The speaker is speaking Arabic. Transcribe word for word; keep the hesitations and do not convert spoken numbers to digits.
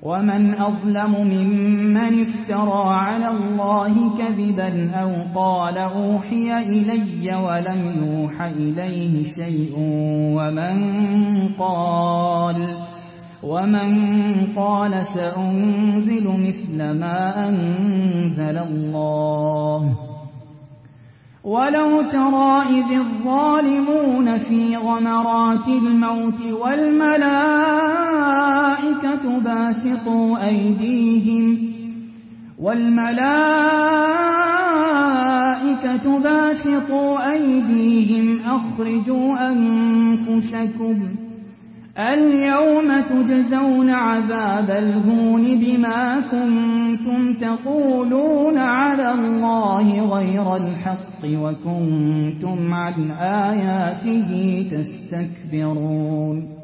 ومن أظلم ممن افترى على الله كذبا أو قال أوحي إلي ولم يوح إليه شيء ومن قال ومن قال سأنزل مثل ما أنزل الله ولو ترى إذ الظالمون في غمرات الموت والملائكة باسطوا أيديهم والملائكة باسطوا أيديهم أخرجوا أنفسكم اليوم تجزون عذاب الهون بما كنتم تقولون على الله غير الحق وكنتم عن آياته تستكبرون